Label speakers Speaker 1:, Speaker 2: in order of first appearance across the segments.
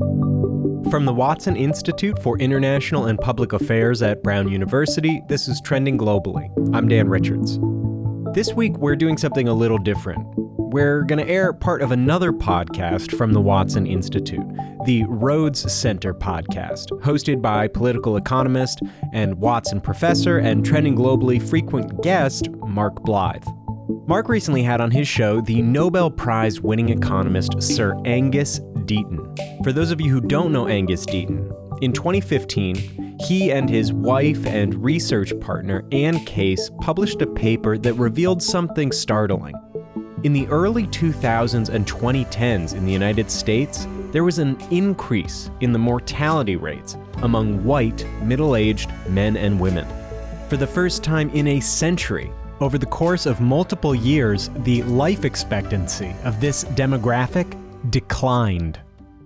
Speaker 1: From the Watson Institute for International and Public Affairs at Brown University, this is Trending Globally. I'm Dan Richards. This week, we're doing something a little different. We're going to air part of another podcast from the Watson Institute, the Rhodes Center podcast, hosted by political economist and Watson professor and Trending Globally frequent guest, Mark Blythe. Mark recently had on his show the Nobel Prize-winning economist Sir Angus Deaton. For those of you who don't know Angus Deaton, in 2015, he and his wife and research partner, Anne Case, published a paper that revealed something startling. In the early 2000s and 2010s in the United States, there was an increase in the mortality rates among white, middle-aged men and women. For the first time in a century, over the course of multiple years, the life expectancy of this demographic declined.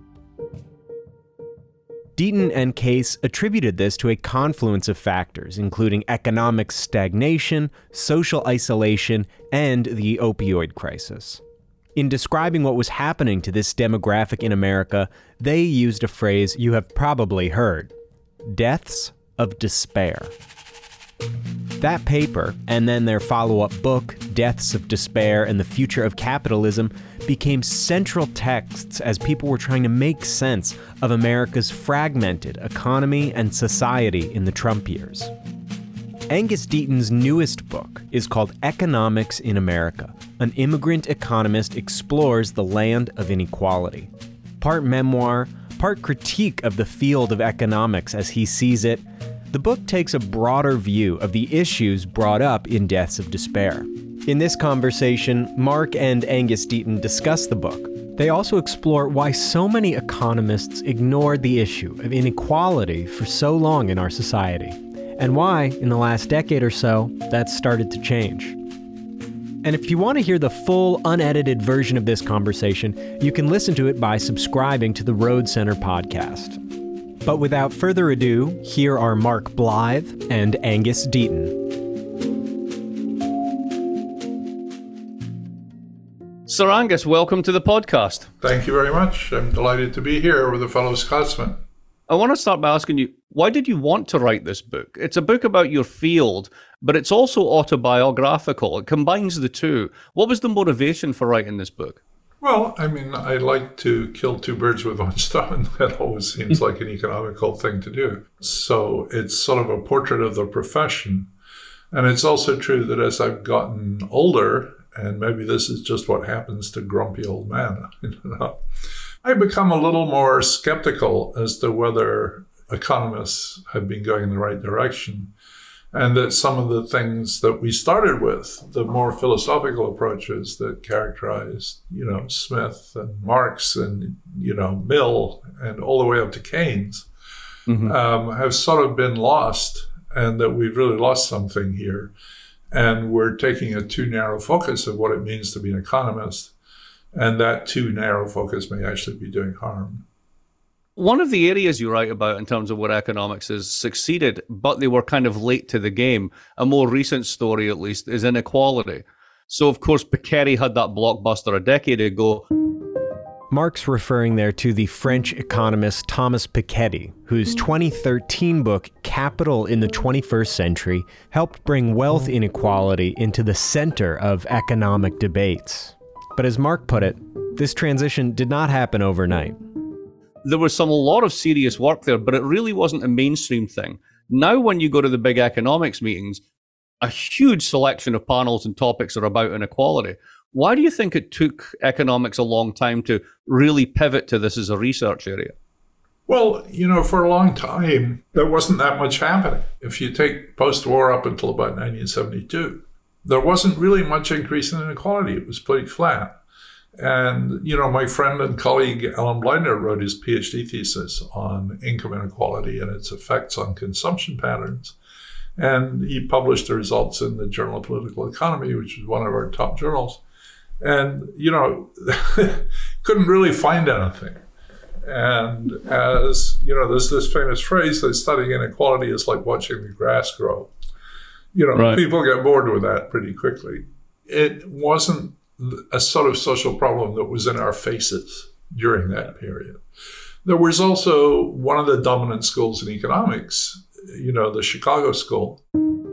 Speaker 1: Deaton and Case attributed this to a confluence of factors, including economic stagnation, social isolation, and the opioid crisis. In describing what was happening to this demographic in America, they used a phrase you have probably heard: deaths of despair. That paper, and then their follow-up book, Deaths of Despair and the Future of Capitalism, became central texts as people were trying to make sense of America's fragmented economy and society in the Trump years. Angus Deaton's newest book is called Economics in America. An immigrant economist explores the land of inequality. Part memoir, part critique of the field of economics as he sees it, the book takes a broader view of the issues brought up in Deaths of Despair. In this conversation, Mark and Angus Deaton discuss the book. They also explore why so many economists ignored the issue of inequality for so long in our society, and why, in the last decade or so, that's started to change. And if you want to hear the full, unedited version of this conversation, you can listen to it by subscribing to the Rhodes Center podcast. But without further ado, here are Mark Blythe and Angus Deaton.
Speaker 2: Sir Angus, welcome to the podcast.
Speaker 3: Thank you very much. I'm delighted to be here with a fellow Scotsman.
Speaker 2: I want to start by asking you, why did you want to write this book? It's a book about your field, but it's also autobiographical. It combines the two. What was the motivation for writing this book?
Speaker 3: Well, I mean, I like to kill two birds with one stone. That always seems like an economical thing to do. So it's sort of a portrait of the profession. And it's also true that as I've gotten older, and maybe this is just what happens to grumpy old men, I become a little more skeptical as to whether economists have been going in the right direction. And that some of the things that we started with, the more philosophical approaches that characterized, Smith and Marx and, Mill and all the way up to Keynes, have sort of been lost, and that we've really lost something here. And we're taking a too narrow focus of what it means to be an economist. And that too narrow focus may actually be doing harm.
Speaker 2: One of the areas you write about in terms of where economics has succeeded, but they were kind of late to the game, a more recent story at least, is inequality. So, of course, Piketty had that blockbuster a decade ago.
Speaker 1: Mark's referring there to the French economist Thomas Piketty, whose 2013 book, Capital in the 21st Century, helped bring wealth inequality into the center of economic debates. But as Mark put it, this transition did not happen overnight.
Speaker 2: There was a lot of serious work there, but it really wasn't a mainstream thing. Now, when you go to the big economics meetings, a huge selection of panels and topics are about inequality. Why do you think it took economics a long time to really pivot to this as a research area?
Speaker 3: Well, for a long time, there wasn't that much happening. If you take post-war up until about 1972, there wasn't really much increase in inequality. It was pretty flat. And, my friend and colleague Alan Bleidner wrote his PhD thesis on income inequality and its effects on consumption patterns. And he published the results in the Journal of Political Economy, which is one of our top journals. And, couldn't really find anything. And as, there's this famous phrase that studying inequality is like watching the grass grow. Right. People get bored with that pretty quickly. It wasn't a sort of social problem that was in our faces during that period. There was also one of the dominant schools in economics, the Chicago School.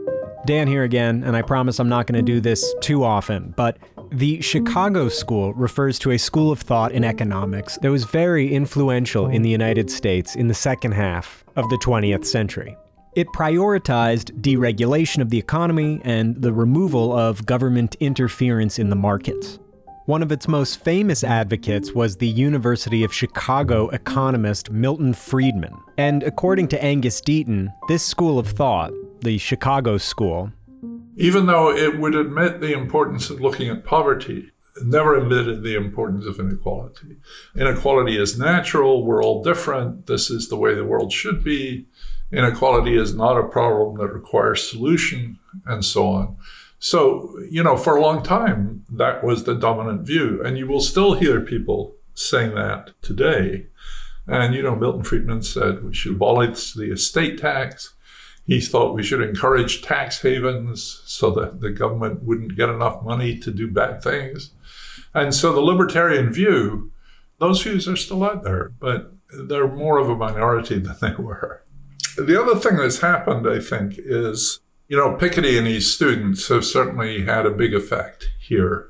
Speaker 1: Dan here again, and I promise I'm not going to do this too often, but the Chicago School refers to a school of thought in economics that was very influential in the United States in the second half of the 20th century. It prioritized deregulation of the economy and the removal of government interference in the markets. One of its most famous advocates was the University of Chicago economist Milton Friedman. And according to Angus Deaton, this school of thought, the Chicago School,
Speaker 3: even though it would admit the importance of looking at poverty, it never admitted the importance of inequality. Inequality is natural. We're all different. This is the way the world should be. Inequality is not a problem that requires solution, and so on. So, for a long time, that was the dominant view. And you will still hear people saying that today. And, Milton Friedman said we should abolish the estate tax. He thought we should encourage tax havens so that the government wouldn't get enough money to do bad things. And so the libertarian view, those views are still out there, but they're more of a minority than they were. The other thing that's happened, I think, is, Piketty and his students have certainly had a big effect here.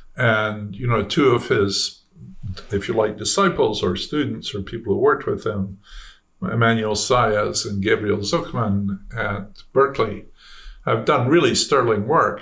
Speaker 3: And, two of his, if you like, disciples or students or people who worked with him, Emmanuel Saez and Gabriel Zucman at Berkeley, have done really sterling work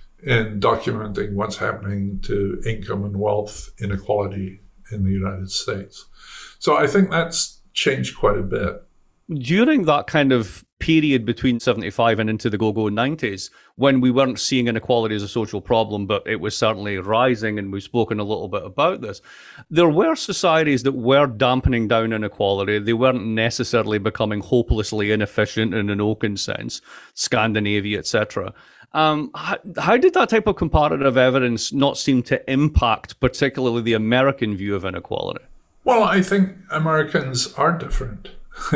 Speaker 3: in documenting what's happening to income and wealth inequality in the United States. So I think that's changed quite a bit.
Speaker 2: During that kind of period between 75 and into the go-go 90s, when we weren't seeing inequality as a social problem, but it was certainly rising, and we've spoken a little bit about this, there were societies that were dampening down inequality. They weren't necessarily becoming hopelessly inefficient in an Oaken sense, Scandinavia, etc. How did that type of comparative evidence not seem to impact particularly the American view of inequality?
Speaker 3: Well, I think Americans are different.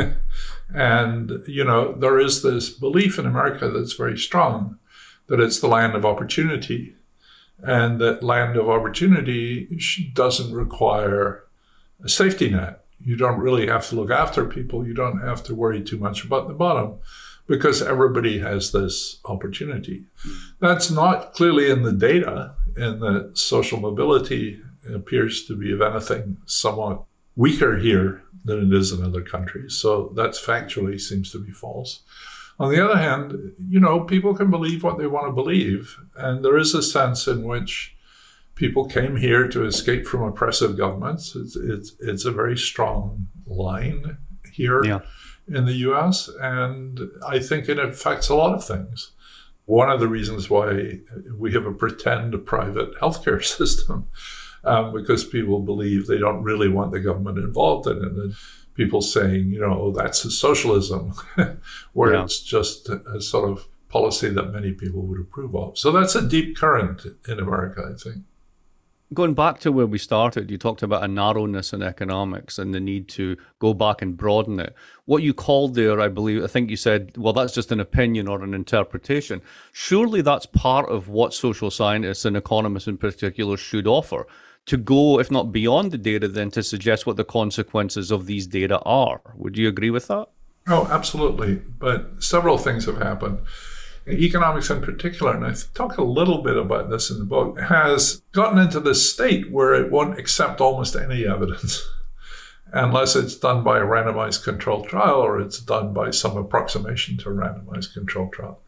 Speaker 3: And, there is this belief in America that's very strong that it's the land of opportunity, and that land of opportunity doesn't require a safety net. You don't really have to look after people. You don't have to worry too much about the bottom because everybody has this opportunity. That's not clearly in the data, in that social mobility appears to be, if anything, somewhat weaker here than it is in other countries. So that factually seems to be false. On the other hand, people can believe what they want to believe. And there is a sense in which people came here to escape from oppressive governments. It's a very strong line here in the US. And I think it affects a lot of things. One of the reasons why we have a pretend private healthcare system, because people believe they don't really want the government involved in it. And people saying, that's a socialism, where it's just a sort of policy that many people would approve of. So that's a deep current in America, I think.
Speaker 2: Going back to where we started, you talked about a narrowness in economics and the need to go back and broaden it. What you called there, I think you said, well, that's just an opinion or an interpretation. Surely that's part of what social scientists and economists in particular should offer, to go, if not beyond the data, then to suggest what the consequences of these data are. Would you agree with that?
Speaker 3: Oh, absolutely. But several things have happened. Economics in particular, and I talk a little bit about this in the book, has gotten into this state where it won't accept almost any evidence unless it's done by a randomized controlled trial or it's done by some approximation to a randomized controlled trial.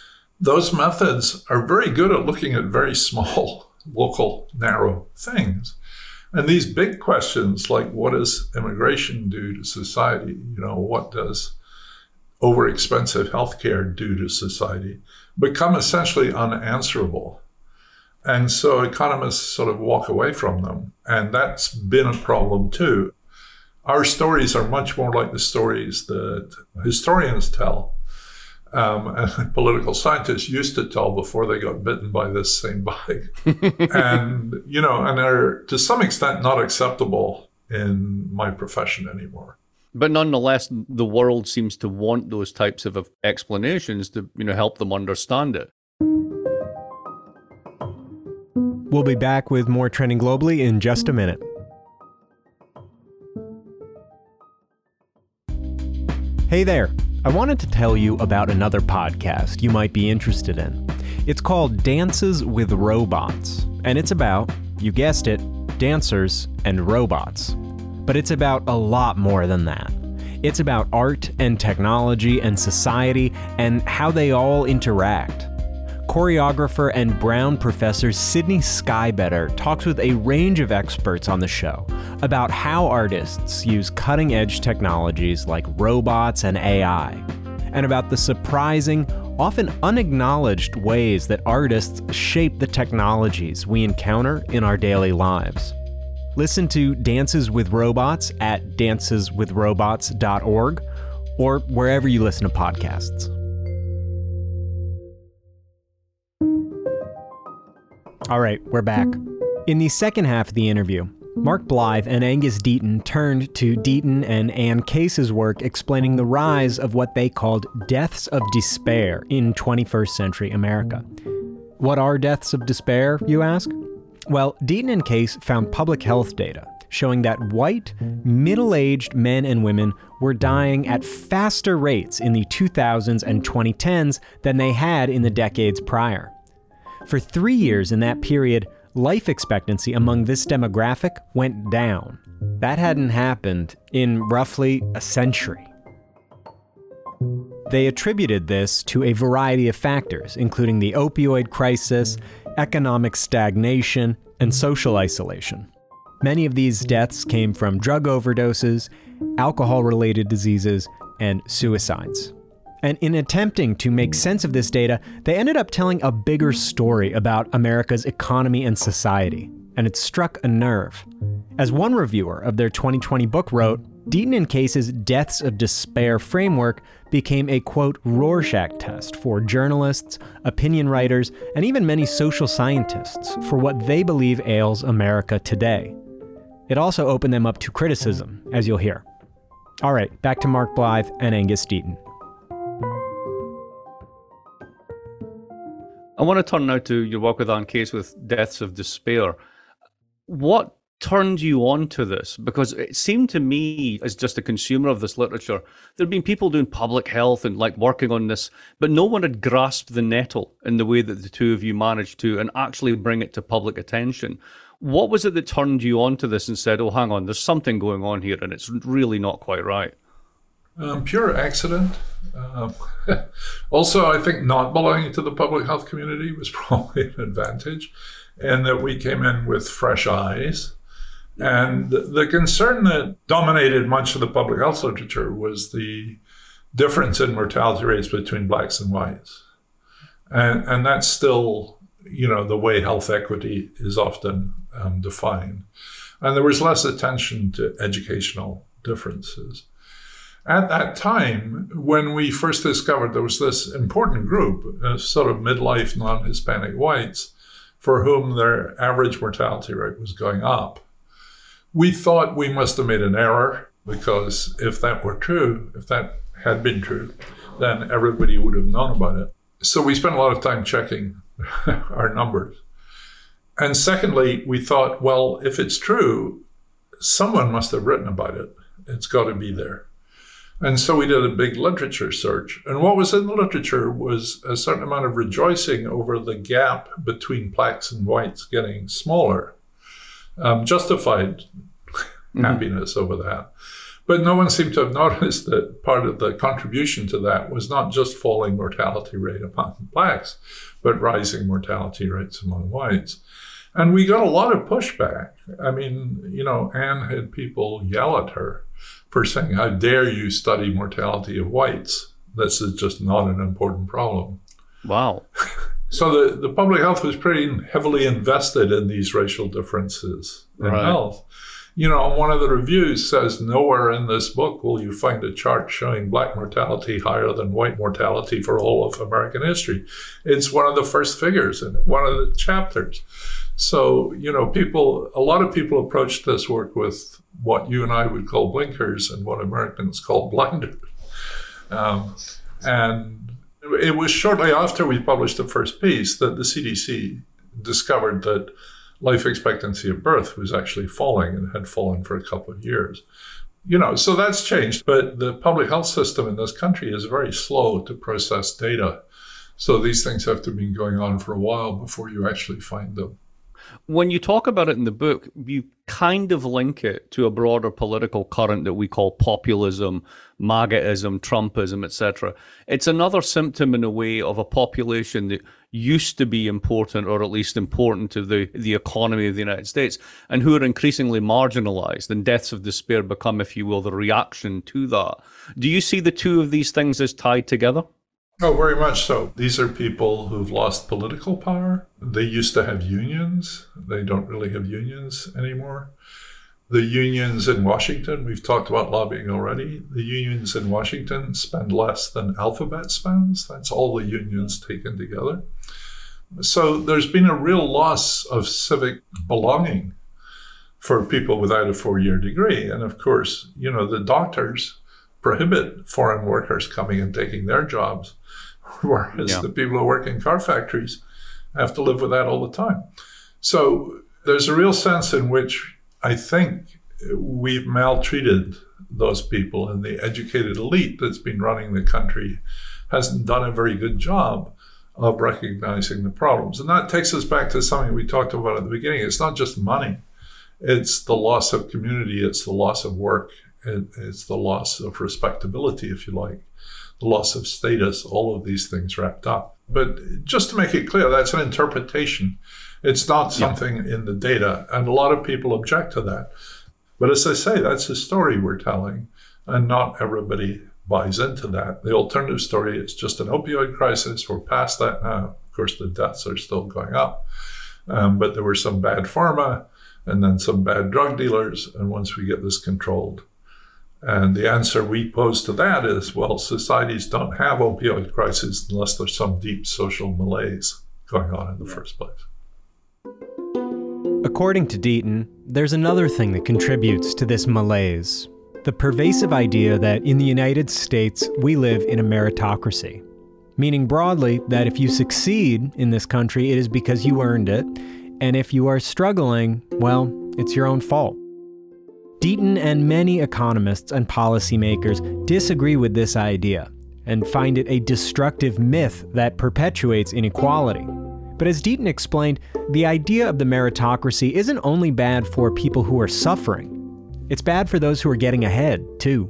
Speaker 3: Those methods are very good at looking at very small, local, narrow things. And these big questions like what does immigration do to society? What does overexpensive healthcare do to society? Become essentially unanswerable. And so economists sort of walk away from them. And that's been a problem too. Our stories are much more like the stories that historians tell. And political scientists used to tell before they got bitten by this same bug. And are to some extent not acceptable in my profession anymore.
Speaker 2: But nonetheless, the world seems to want those types of explanations to, help them understand it.
Speaker 1: We'll be back with more Trending Globally in just a minute. Hey there. I wanted to tell you about another podcast you might be interested in. It's called Dances with Robots, and it's about, you guessed it, dancers and robots. But it's about a lot more than that. It's about art and technology and society and how they all interact. Choreographer and Brown professor Sydney Skybetter talks with a range of experts on the show about how artists use cutting-edge technologies like robots and AI, and about the surprising, often unacknowledged ways that artists shape the technologies we encounter in our daily lives. Listen to Dances with Robots at danceswithrobots.org or wherever you listen to podcasts. All right, we're back. In the second half of the interview, Mark Blyth and Angus Deaton turned to Deaton and Anne Case's work explaining the rise of what they called deaths of despair in 21st century America. What are deaths of despair, you ask? Well, Deaton and Case found public health data showing that white, middle-aged men and women were dying at faster rates in the 2000s and 2010s than they had in the decades prior. For 3 years in that period, life expectancy among this demographic went down. That hadn't happened in roughly a century. They attributed this to a variety of factors, including the opioid crisis, economic stagnation, and social isolation. Many of these deaths came from drug overdoses, alcohol-related diseases, and suicides. And in attempting to make sense of this data, they ended up telling a bigger story about America's economy and society, and it struck a nerve. As one reviewer of their 2020 book wrote, Deaton and Case's Deaths of Despair framework became a, quote, Rorschach test for journalists, opinion writers, and even many social scientists for what they believe ails America today. It also opened them up to criticism, as you'll hear. All right, back to Mark Blyth and Angus Deaton.
Speaker 2: I want to turn now to your work with Anne Case with Deaths of Despair. What turned you on to this? Because it seemed to me, as just a consumer of this literature, there had been people doing public health and working on this, but no one had grasped the nettle in the way that the two of you managed to and actually bring it to public attention. What was it that turned you on to this and said, oh, hang on, there's something going on here and it's really not quite right?
Speaker 3: Pure accident. Also, I think not belonging to the public health community was probably an advantage, and that we came in with fresh eyes. And the concern that dominated much of the public health literature was the difference in mortality rates between blacks and whites. And that's still, the way health equity is often defined. And there was less attention to educational differences. At that time, when we first discovered there was this important group of sort of midlife non-Hispanic whites for whom their average mortality rate was going up, we thought we must have made an error, because if that were true, if that had been true, then everybody would have known about it. So we spent a lot of time checking our numbers. And secondly, we thought, well, if it's true, someone must have written about it. It's got to be there. And so we did a big literature search. And what was in the literature was a certain amount of rejoicing over the gap between blacks and whites getting smaller. Justified happiness over that. But no one seemed to have noticed that part of the contribution to that was not just falling mortality rate among blacks, but rising mortality rates among whites. And we got a lot of pushback. I mean, Anne had people yell at her for saying, how dare you study mortality of whites? This is just not an important problem.
Speaker 2: Wow.
Speaker 3: So the public health was pretty heavily invested in these racial differences in health. One of the reviews says, nowhere in this book will you find a chart showing black mortality higher than white mortality for all of American history. It's one of the first figures in one of the chapters. So, a lot of people approached this work with what you and I would call blinkers and what Americans call blinders. And it was shortly after we published the first piece that the CDC discovered that life expectancy at birth was actually falling and had fallen for a couple of years. So that's changed. But the public health system in this country is very slow to process data. So these things have to be going on for a while before you actually find them.
Speaker 2: When you talk about it in the book, you kind of link it to a broader political current that we call populism, MAGAism, Trumpism, etc. It's another symptom in a way of a population that used to be important, or at least important to the economy of the United States, and who are increasingly marginalized, and deaths of despair become, if you will, the reaction to that. Do you see the two of these things as tied together?
Speaker 3: Oh, very much so. These are people who've lost political power. They used to have unions. They don't really have unions anymore. The unions in Washington, we've talked about lobbying already. The unions in Washington spend less than Alphabet spends. That's all the unions taken together. So there's been a real loss of civic belonging for people without a 4-year degree. And of course, the doctors prohibit foreign workers coming and taking their jobs, whereas the people who work in car factories have to live with that all the time. So there's a real sense in which I think we've maltreated those people, and the educated elite that's been running the country hasn't done a very good job of recognizing the problems. And that takes us back to something we talked about at the beginning. It's not just money. It's the loss of community. It's the loss of work. It's the loss of respectability, if you like, the loss of status, all of these things wrapped up. But just to make it clear, that's an interpretation. It's not something in the data. And a lot of people object to that. But as I say, that's the story we're telling. And not everybody buys into that. The alternative story is just an opioid crisis. We're past that now. Of course, the deaths are still going up. But there were some bad pharma and then some bad drug dealers. And once we get this controlled, and the answer we pose to that is, well, societies don't have opioid crises unless there's some deep social malaise going on in the first place.
Speaker 1: According to Deaton, there's another thing that contributes to this malaise: the pervasive idea that in the United States, we live in a meritocracy. Meaning broadly that if you succeed in this country, it is because you earned it, and if you are struggling, well, it's your own fault. Deaton and many economists and policymakers disagree with this idea and find it a destructive myth that perpetuates inequality. But as Deaton explained, the idea of the meritocracy isn't only bad for people who are suffering, it's bad for those who are getting ahead, too.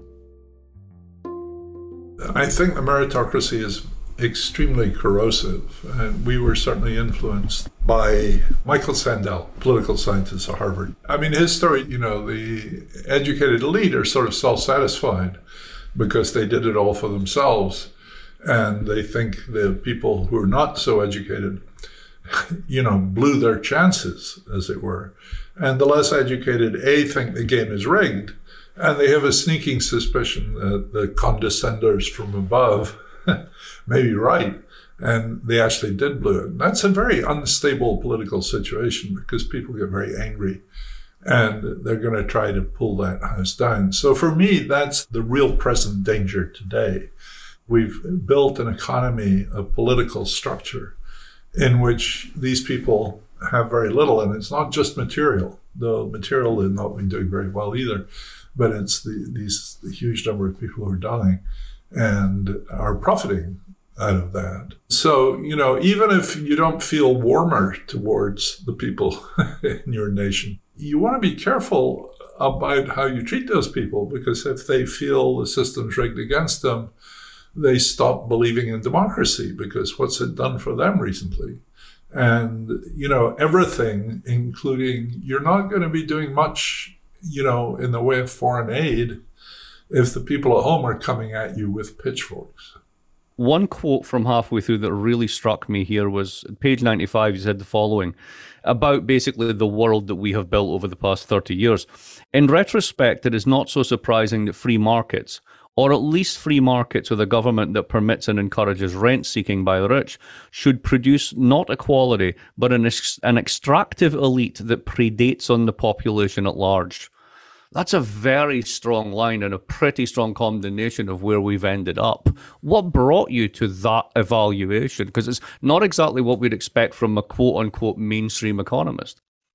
Speaker 3: I think the meritocracy is extremely corrosive, and we were certainly influenced by Michael Sandel, political scientist at Harvard. I mean, his story, the educated elite are sort of self-satisfied because they did it all for themselves, and they think the people who are not so educated, blew their chances, as it were. And the less educated, think the game is rigged, and they have a sneaking suspicion that the condescenders from above may be right, and they actually did blow it. And that's a very unstable political situation because people get very angry and they're going to try to pull that house down. So for me, that's the real present danger today. We've built an economy of political structure in which these people have very little, and it's not just material. The material has not been doing very well either, but it's the huge number of people who are dying and are profiting out of that. So, even if you don't feel warmer towards the people in your nation, you want to be careful about how you treat those people, because if they feel the system's rigged against them, they stop believing in democracy, because what's it done for them recently? And, everything, including, you're not going to be doing much, in the way of foreign aid if the people at home are coming at you with pitchforks.
Speaker 2: One quote from halfway through that really struck me here was page 95. You said the following about basically the world that we have built over the past 30 years. In retrospect, it is not so surprising that free markets, or at least free markets with a government that permits and encourages rent-seeking by the rich, should produce not equality, but an extractive elite that predates on the population at large. That's a very strong line and a pretty strong condemnation of where we've ended up. What brought you to that evaluation? Because it's not exactly what we'd expect from a quote-unquote mainstream economist.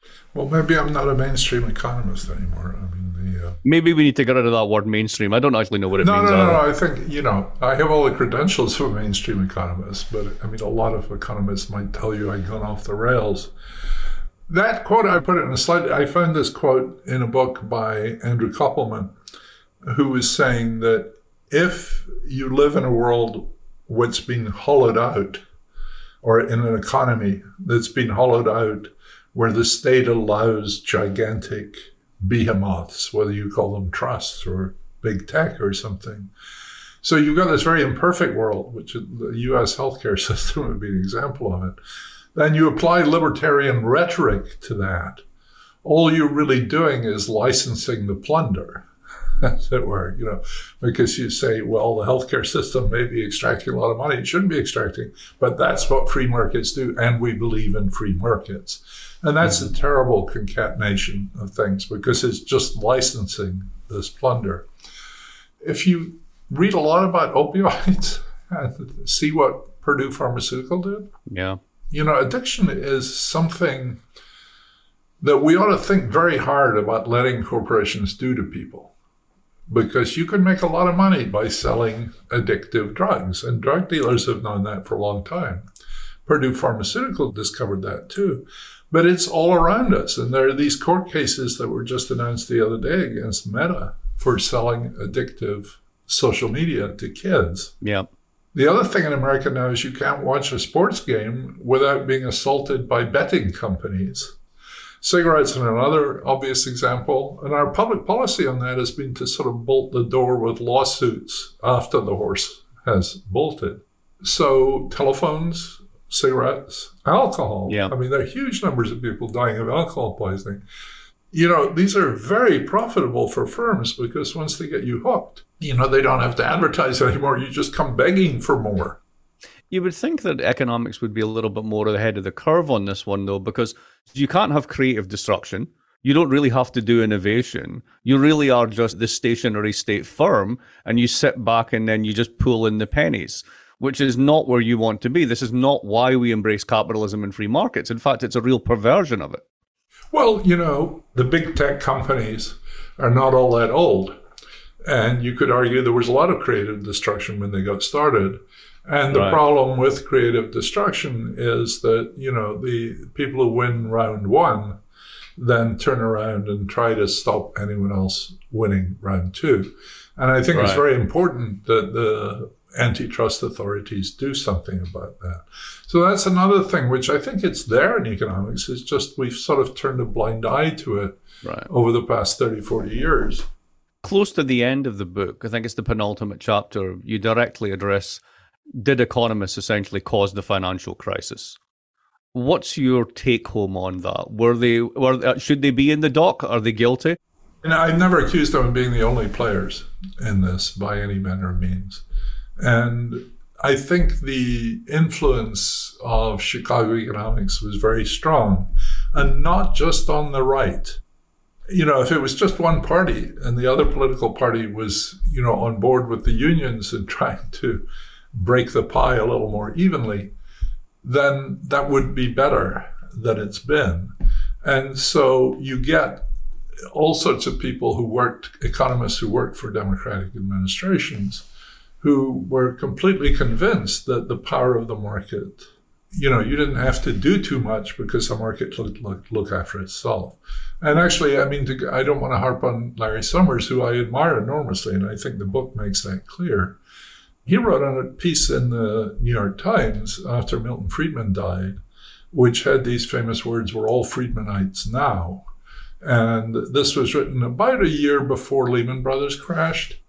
Speaker 3: Well, maybe I'm not a mainstream economist anymore. I mean,
Speaker 2: maybe we need to get rid of that word mainstream. I don't actually know what it means.
Speaker 3: No. I think, I have all the credentials of a mainstream economist, but I mean, a lot of economists might tell you I've gone off the rails. That quote, I put it in a slide. I found this quote in a book by Andrew Koppelman, who was saying that if you live in a world which has been hollowed out, or in an economy that's been hollowed out, where the state allows gigantic behemoths, whether you call them trusts or big tech or something. So you've got this very imperfect world, which the US healthcare system would be an example of it. Then you apply libertarian rhetoric to that. All you're really doing is licensing the plunder, as it were, because you say, well, the healthcare system may be extracting a lot of money. It shouldn't be extracting, but that's what free markets do, and we believe in free markets. And that's a terrible concatenation of things because it's just licensing this plunder. If you read a lot about opioids and see what Purdue Pharmaceutical did, addiction is something that we ought to think very hard about letting corporations do to people, because you can make a lot of money by selling addictive drugs, and drug dealers have known that for a long time. Purdue Pharmaceutical discovered that too. But it's all around us. And there are these court cases that were just announced the other day against Meta for selling addictive social media to kids.
Speaker 2: Yeah.
Speaker 3: The other thing in America now is you can't watch a sports game without being assaulted by betting companies. Cigarettes are another obvious example. And our public policy on that has been to sort of bolt the door with lawsuits after the horse has bolted. So telephones, cigarettes, alcohol.
Speaker 2: Yeah.
Speaker 3: I mean, there are huge numbers of people dying of alcohol poisoning. These are very profitable for firms because once they get you hooked, they don't have to advertise anymore. You just come begging for more.
Speaker 2: You would think that economics would be a little bit more ahead of the curve on this one, though, because you can't have creative destruction. You don't really have to do innovation. You really are just the stationary state firm, and you sit back and then you just pull in the pennies, which is not where you want to be. This is not why we embrace capitalism and free markets. In fact, it's a real perversion of it.
Speaker 3: Well, the big tech companies are not all that old. And you could argue there was a lot of creative destruction when they got started. And the problem with creative destruction is that, the people who win round one then turn around and try to stop anyone else winning round two. And I think it's very important that the antitrust authorities do something about that. So that's another thing, which I think it's there in economics. It's just we've sort of turned a blind eye to it over the past 30, 40 years.
Speaker 2: Close to the end of the book, I think it's the penultimate chapter, you directly address, did economists essentially cause the financial crisis? What's your take home on that? Should they be in the dock? Are they guilty?
Speaker 3: And I've never accused them of being the only players in this by any manner of means. And I think the influence of Chicago economics was very strong, and not just on the right. If it was just one party and the other political party was, on board with the unions and trying to break the pie a little more evenly, then that would be better than it's been. And so you get all sorts of people economists who worked for Democratic administrations, who were completely convinced that the power of the market, you didn't have to do too much because the market could look after itself. And actually, I don't want to harp on Larry Summers, who I admire enormously, and I think the book makes that clear. He wrote on a piece in the New York Times after Milton Friedman died, which had these famous words, "We're all Friedmanites now." And this was written about a year before Lehman Brothers crashed.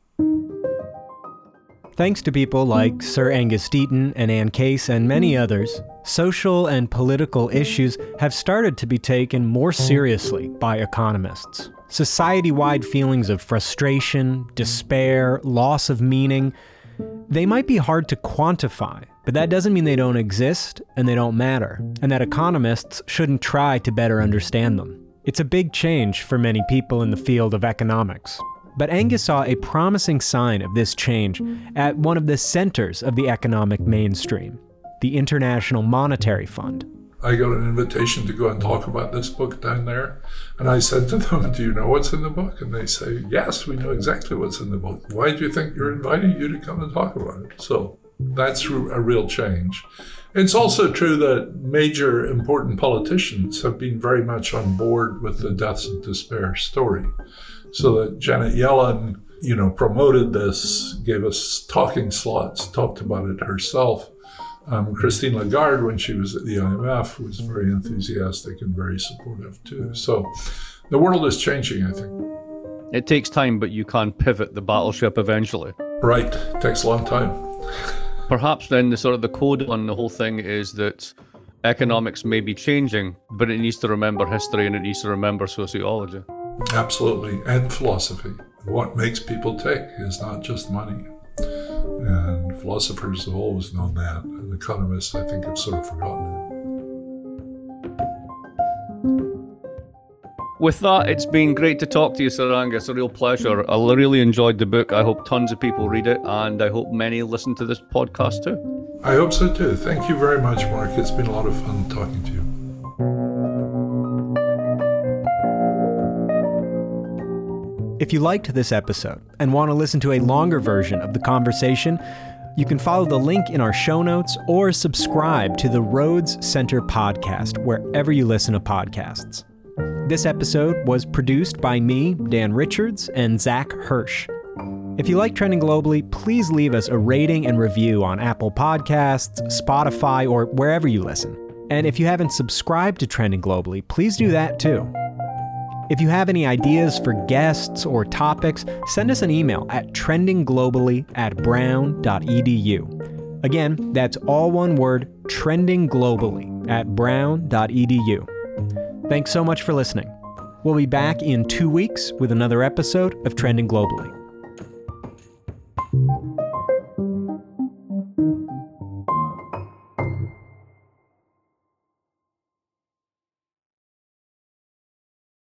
Speaker 1: Thanks to people like Sir Angus Deaton and Anne Case and many others, social and political issues have started to be taken more seriously by economists. Society-wide feelings of frustration, despair, loss of meaning, they might be hard to quantify, but that doesn't mean they don't exist and they don't matter, and that economists shouldn't try to better understand them. It's a big change for many people in the field of economics. But Angus saw a promising sign of this change at one of the centers of the economic mainstream, the International Monetary Fund.
Speaker 3: I got an invitation to go and talk about this book down there. And I said to them, do you know what's in the book? And they say, yes, we know exactly what's in the book. Why do you think you're inviting you to come and talk about it? So that's a real change. It's also true that major important politicians have been very much on board with the Deaths of Despair story. So that Janet Yellen, promoted this, gave us talking slots, talked about it herself. Christine Lagarde, when she was at the IMF, was very enthusiastic and very supportive too. So the world is changing, I think.
Speaker 2: It takes time, but you can pivot the battleship eventually.
Speaker 3: Right. It takes a long time.
Speaker 2: Perhaps then the code on the whole thing is that economics may be changing, but it needs to remember history and it needs to remember sociology.
Speaker 3: Absolutely. And philosophy. What makes people tick is not just money. And philosophers have always known that. And economists, I think, have sort of forgotten it.
Speaker 2: With that, it's been great to talk to you, Saranga. It's a real pleasure. I really enjoyed the book. I hope tons of people read it, and I hope many listen to this podcast too.
Speaker 3: I hope so too. Thank you very much, Mark. It's been a lot of fun talking to you.
Speaker 1: If you liked this episode and want to listen to a longer version of the conversation, you can follow the link in our show notes or subscribe to the Rhodes Center podcast wherever you listen to podcasts. This episode was produced by me, Dan Richards, and Zach Hirsch. If you like Trending Globally, please leave us a rating and review on Apple Podcasts, Spotify, or wherever you listen. And if you haven't subscribed to Trending Globally, please do that too. If you have any ideas for guests or topics, send us an email at trendingglobally@brown.edu. Again, that's all one word, trendingglobally@brown.edu. Thanks so much for listening. We'll be back in 2 weeks with another episode of Trending Globally.